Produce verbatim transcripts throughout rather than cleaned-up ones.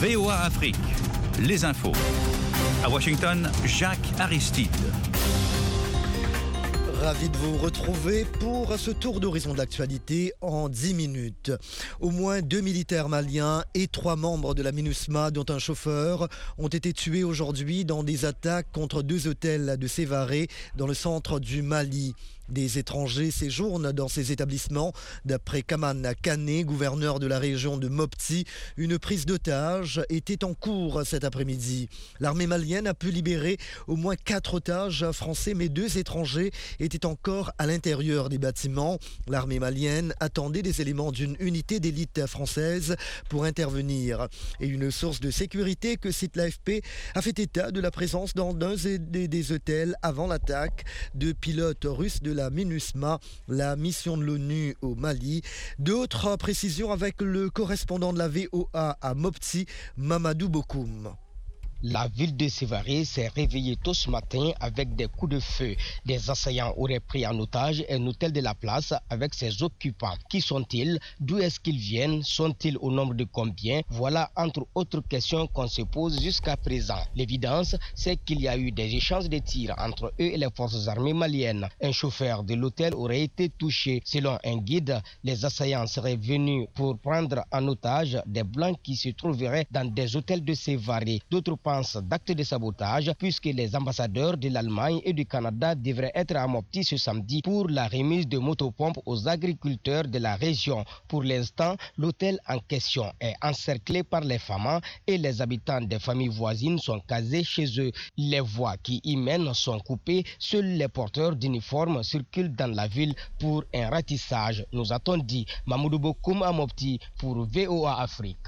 V O A Afrique, les infos. À Washington, Jacques Aristide. Ravi de vous retrouver pour ce tour d'horizon d'actualité en dix minutes. Au moins deux militaires maliens et trois membres de la MINUSMA, dont un chauffeur, ont été tués aujourd'hui dans des attaques contre deux hôtels de Sévaré dans le centre du Mali. Des étrangers séjournent dans ces établissements. D'après Kaman Kane, gouverneur de la région de Mopti, une prise d'otages était en cours cet après-midi. L'armée malienne a pu libérer au moins quatre otages français, mais deux étrangers étaient encore à l'intérieur des bâtiments. L'armée malienne attendait des éléments d'une unité d'élite française pour intervenir. Et une source de sécurité que cite l'A F P a fait état de la présence dans un des hôtels avant l'attaque de pilotes russes de la MINUSMA, la mission de l'ONU au Mali. D'autres précisions avec le correspondant de la V O A à Mopti, Mamadou Bokoum. La ville de Sévaré s'est réveillée tôt ce matin avec des coups de feu. Des assaillants auraient pris en otage un hôtel de la place avec ses occupants. Qui sont-ils? D'où est-ce qu'ils viennent? Sont-ils au nombre de combien? Voilà entre autres questions qu'on se pose jusqu'à présent. L'évidence, c'est qu'il y a eu des échanges de tirs entre eux et les forces armées maliennes. Un chauffeur de l'hôtel aurait été touché. Selon un guide, les assaillants seraient venus pour prendre en otage des blancs qui se trouveraient dans des hôtels de Sévaré. D'autres part, d'actes de sabotage puisque les ambassadeurs de l'Allemagne et du Canada devraient être à Mopti ce samedi pour la remise de motopompes aux agriculteurs de la région. Pour l'instant, l'hôtel en question est encerclé par les femmes et les habitants des familles voisines sont casés chez eux. Les voies qui y mènent sont coupées. Seuls les porteurs d'uniformes circulent dans la ville pour un ratissage, nous a-t-on dit. Mamoudou Bokoum à Mopti pour V O A Afrique.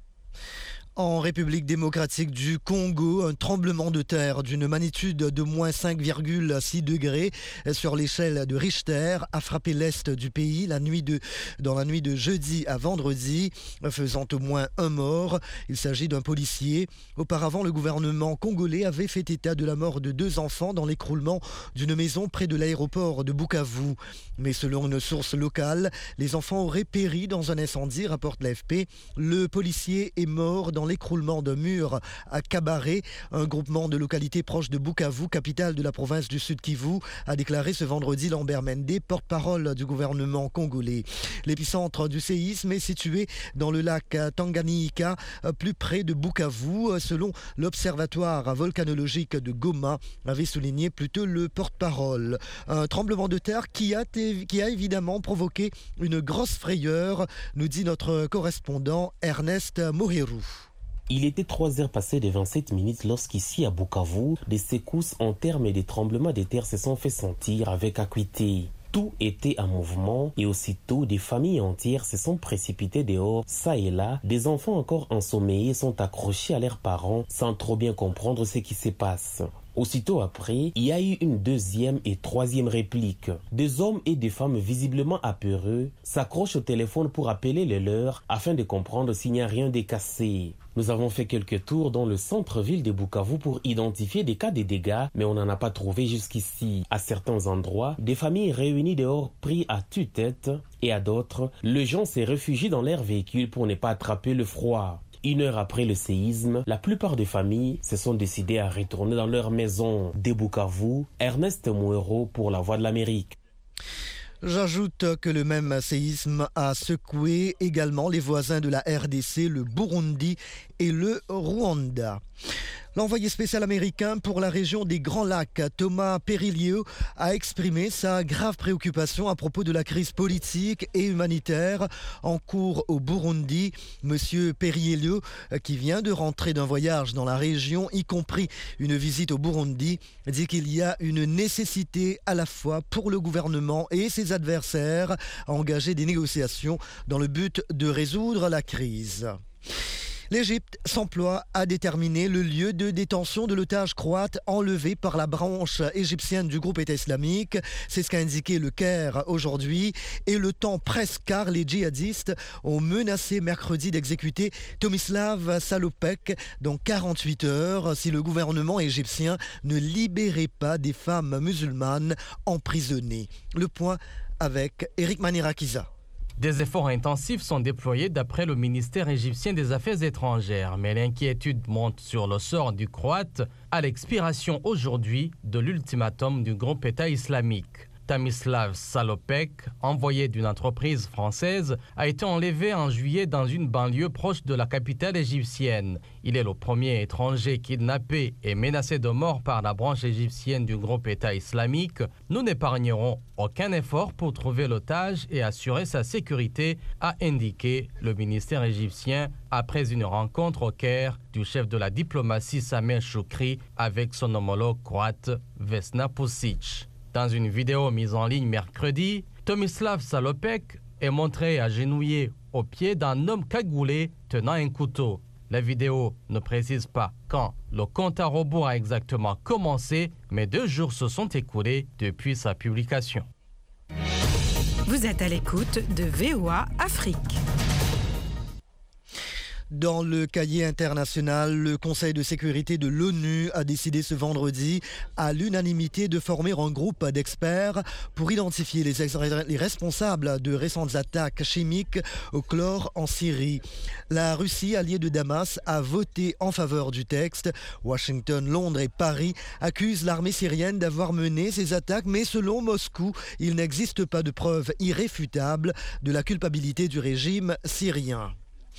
En République démocratique du Congo, un tremblement de terre d'une magnitude de moins cinq virgule six degrés sur l'échelle de Richter a frappé l'est du pays la nuit de, dans la nuit de jeudi à vendredi, faisant au moins un mort. Il s'agit d'un policier. Auparavant, le gouvernement congolais avait fait état de la mort de deux enfants dans l'écroulement d'une maison près de l'aéroport de Bukavu. Mais selon une source locale, les enfants auraient péri dans un incendie, rapporte l'A F P. Le policier est mort dans Dans l'écroulement d'un mur à Kabaré, un groupement de localités proches de Bukavu, capitale de la province du Sud Kivu, a déclaré ce vendredi Lambert Mende, porte-parole du gouvernement congolais. L'épicentre du séisme est situé dans le lac Tanganyika, plus près de Bukavu, selon l'observatoire volcanologique de Goma, avait souligné plutôt le porte-parole. Un tremblement de terre qui a, qui a évidemment provoqué une grosse frayeur, nous dit notre correspondant Ernest Morirou. Il était trois heures passées de vingt-sept minutes lorsqu'ici à Bukavu, des secousses en termes et des tremblements de terre se sont fait sentir avec acuité. Tout était en mouvement et aussitôt des familles entières se sont précipitées dehors, ça et là. Des enfants encore ensommeillés sont accrochés à leurs parents sans trop bien comprendre ce qui se passe. Aussitôt après, il y a eu une deuxième et troisième réplique. Des hommes et des femmes visiblement apeureux s'accrochent au téléphone pour appeler les leurs afin de comprendre s'il n'y a rien de cassé. Nous avons fait quelques tours dans le centre-ville de Bukavu pour identifier des cas de dégâts, mais on n'en a pas trouvé jusqu'ici. À certains endroits, des familles réunies dehors pris à tue-tête et à d'autres, les gens se réfugient dans leurs véhicules pour ne pas attraper le froid. Une heure après le séisme, la plupart des familles se sont décidées à retourner dans leur maison. De Bukavu, Ernest Mouero pour la Voix de l'Amérique. J'ajoute que le même séisme a secoué également les voisins de la R D C, le Burundi et le Rwanda. L'envoyé spécial américain pour la région des Grands Lacs, Thomas Perriello, a exprimé sa grave préoccupation à propos de la crise politique et humanitaire en cours au Burundi. Monsieur Perriello, qui vient de rentrer d'un voyage dans la région, y compris une visite au Burundi, dit qu'il y a une nécessité à la fois pour le gouvernement et ses adversaires à engager des négociations dans le but de résoudre la crise. L'Égypte s'emploie à déterminer le lieu de détention de l'otage croate enlevé par la branche égyptienne du groupe État islamique. C'est ce qu'a indiqué le Caire aujourd'hui. Et le temps presse car les djihadistes ont menacé mercredi d'exécuter Tomislav Salopek dans quarante-huit heures si le gouvernement égyptien ne libérait pas des femmes musulmanes emprisonnées. Le point avec Eric Manirakiza. Des efforts intensifs sont déployés d'après le ministère égyptien des Affaires étrangères, mais l'inquiétude monte sur le sort du Croate à l'expiration aujourd'hui de l'ultimatum du groupe État islamique. Tomislav Salopek, envoyé d'une entreprise française, a été enlevé en juillet dans une banlieue proche de la capitale égyptienne. Il est le premier étranger kidnappé et menacé de mort par la branche égyptienne du groupe État islamique. Nous n'épargnerons aucun effort pour trouver l'otage et assurer sa sécurité, a indiqué le ministère égyptien après une rencontre au Caire du chef de la diplomatie Samir Choukri avec son homologue croate Vesna Pusic. Dans une vidéo mise en ligne mercredi, Tomislav Salopek est montré agenouillé au pied d'un homme cagoulé tenant un couteau. La vidéo ne précise pas quand le compte à rebours a exactement commencé, mais deux jours se sont écoulés depuis sa publication. Vous êtes à l'écoute de V O A Afrique. Dans le cahier international, le Conseil de sécurité de l'ONU a décidé ce vendredi à l'unanimité de former un groupe d'experts pour identifier les, les responsables de récentes attaques chimiques au chlore en Syrie. La Russie, alliée de Damas, a voté en faveur du texte. Washington, Londres et Paris accusent l'armée syrienne d'avoir mené ces attaques, mais selon Moscou, il n'existe pas de preuves irréfutables de la culpabilité du régime syrien.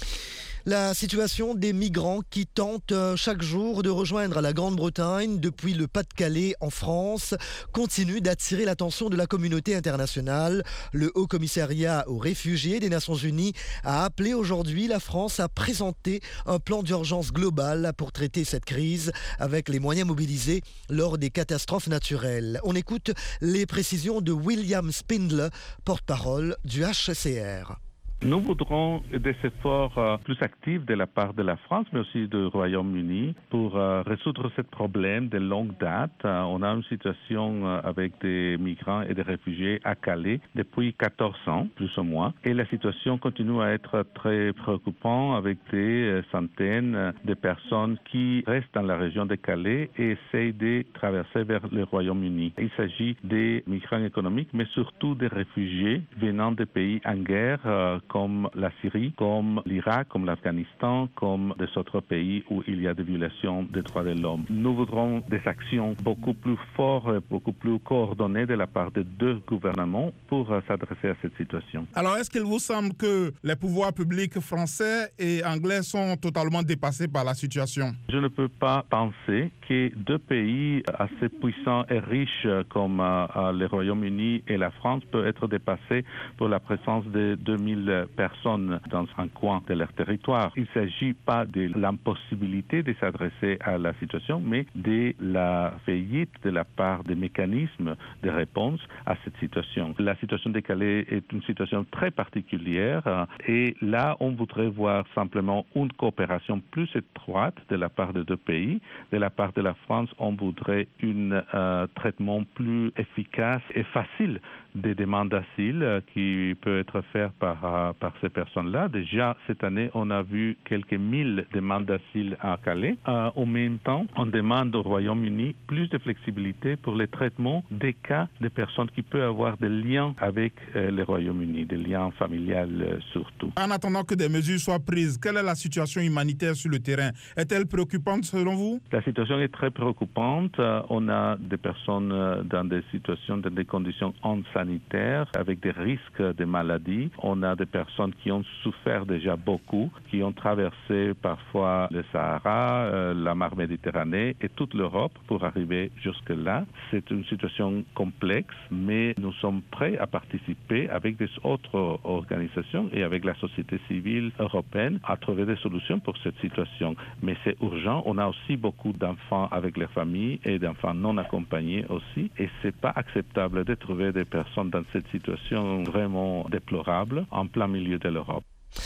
La situation des migrants qui tentent chaque jour de rejoindre la Grande-Bretagne depuis le Pas-de-Calais en France continue d'attirer l'attention de la communauté internationale. Le Haut-Commissariat aux réfugiés des Nations Unies a appelé aujourd'hui la France à présenter un plan d'urgence global pour traiter cette crise avec les moyens mobilisés lors des catastrophes naturelles. On écoute les précisions de William Spindler, porte-parole du H C R. Nous voudrons des efforts euh, plus actifs de la part de la France, mais aussi du Royaume-Uni, pour euh, résoudre ce problème de longue date. Euh, on a une situation euh, avec des migrants et des réfugiés à Calais depuis quatorze ans, plus ou moins. Et la situation continue à être très préoccupante avec des euh, centaines de personnes qui restent dans la région de Calais et essayent de traverser vers le Royaume-Uni. Il s'agit des migrants économiques, mais surtout des réfugiés venant des pays en guerre, euh, comme la Syrie, comme l'Irak, comme l'Afghanistan, comme des autres pays où il y a des violations des droits de l'homme. Nous voudrons des actions beaucoup plus fortes, beaucoup plus coordonnées de la part des deux gouvernements pour s'adresser à cette situation. Alors, est-ce qu'il vous semble que les pouvoirs publics français et anglais sont totalement dépassés par la situation? Je ne peux pas penser que deux pays assez puissants et riches comme euh, le Royaume-Uni et la France peuvent être dépassés pour la présence de deux mille personnes dans un coin de leur territoire. Il ne s'agit pas de l'impossibilité de s'adresser à la situation, mais de la faillite de la part des mécanismes de réponse à cette situation. La situation de Calais est une situation très particulière et là, on voudrait voir simplement une coopération plus étroite de la part des deux pays. De la part de la France, on voudrait un euh, traitement plus efficace et facile des demandes d'asile qui peut être fait par, par ces personnes-là. Déjà, cette année, on a vu quelques mille demandes d'asile à Calais. Euh, en même temps, on demande au Royaume-Uni plus de flexibilité pour le traitement des cas de personnes qui peuvent avoir des liens avec euh, le Royaume-Uni, des liens familiales euh, surtout. En attendant que des mesures soient prises, quelle est la situation humanitaire sur le terrain? Est-elle préoccupante selon vous? La situation est très préoccupante. Euh, on a des personnes euh, dans des situations, dans des conditions sanitaires avec des risques de maladies. On a des personnes qui ont souffert déjà beaucoup, qui ont traversé parfois le Sahara, euh, la mer Méditerranée et toute l'Europe pour arriver jusque-là. C'est une situation complexe, mais nous sommes prêts à participer avec des autres organisations et avec la société civile européenne à trouver des solutions pour cette situation. Mais c'est urgent. On a aussi beaucoup d'enfants avec leurs familles et d'enfants non accompagnés aussi. Et c'est pas acceptable de trouver des personnes dans cette situation vraiment déplorable en plein milieu de l'Europe.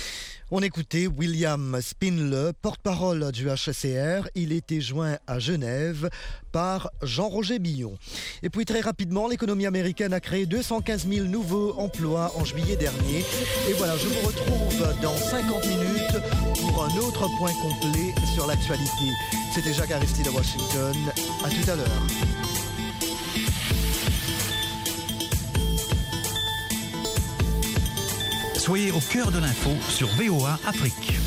On écoutait William Spindler, porte-parole du H C R. Il était joint à Genève par Jean-Roger Billon. Et puis très rapidement, l'économie américaine a créé deux cent quinze mille nouveaux emplois en juillet dernier. Et voilà, je vous retrouve dans cinquante minutes pour un autre point complet sur l'actualité. C'était Jacques Aristide à Washington. À tout à l'heure. Soyez au cœur de l'info sur V O A Afrique.